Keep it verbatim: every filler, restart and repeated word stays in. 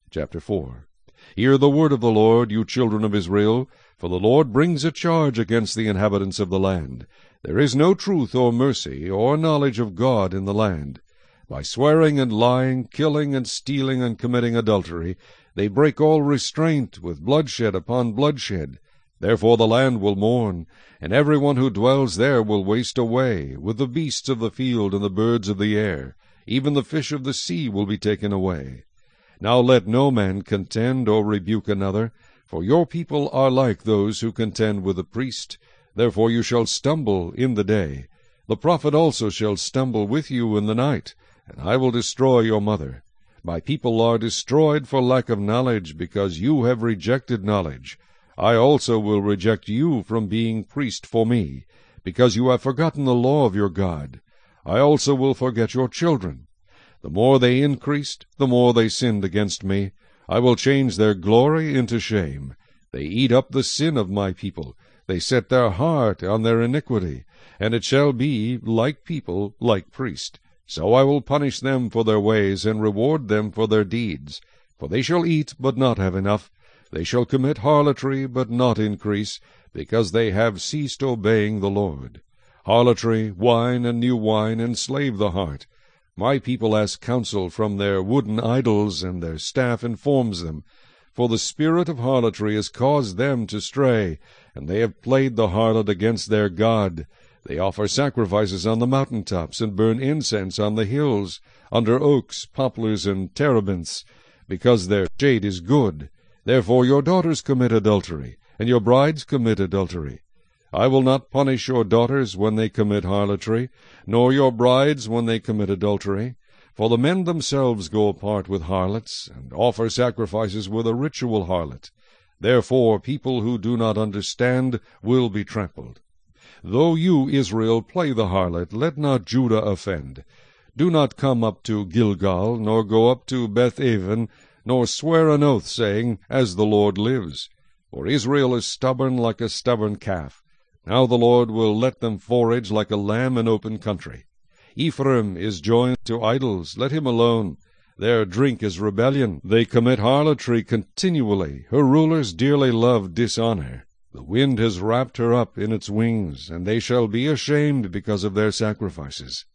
Chapter four. Hear the word of the Lord, you children of Israel, for the Lord brings a charge against the inhabitants of the land. There is no truth or mercy or knowledge of God in the land. By swearing and lying, killing and stealing and committing adultery, they break all restraint with bloodshed upon bloodshed. Therefore the land will mourn, and every one who dwells there will waste away, with the beasts of the field and the birds of the air. Even the fish of the sea will be taken away. Now let no man contend or rebuke another, for your people are like those who contend with the priest. Therefore you shall stumble in the day. The prophet also shall stumble with you in the night, and I will destroy your mother. My people are destroyed for lack of knowledge, because you have rejected knowledge. I also will reject you from being priest for me, because you have forgotten the law of your God. I also will forget your children. The more they increased, the more they sinned against me. I will change their glory into shame. They eat up the sin of my people. They set their heart on their iniquity. And it shall be, like people, like priest. So I will punish them for their ways, and reward them for their deeds. For they shall eat, but not have enough. They shall commit harlotry, but not increase, because they have ceased obeying the Lord. Harlotry, wine, and new wine enslave the heart. My people ask counsel from their wooden idols, and their staff informs them. For the spirit of harlotry has caused them to stray, and they have played the harlot against their God. They offer sacrifices on the mountain tops, and burn incense on the hills, under oaks, poplars, and terebinths, because their shade is good. Therefore your daughters commit adultery, and your brides commit adultery. I will not punish your daughters when they commit harlotry, nor your brides when they commit adultery. For the men themselves go apart with harlots, and offer sacrifices with a ritual harlot. Therefore people who do not understand will be trampled. Though you, Israel, play the harlot, let not Judah offend. Do not come up to Gilgal, nor go up to Beth-aven, nor swear an oath, saying, As the Lord lives. For Israel is stubborn like a stubborn calf. Now the Lord will let them forage like a lamb in open country. Ephraim is joined to idols, let him alone. Their drink is rebellion. They commit harlotry continually. Her rulers dearly love dishonor. The wind has wrapped her up in its wings, and they shall be ashamed because of their sacrifices.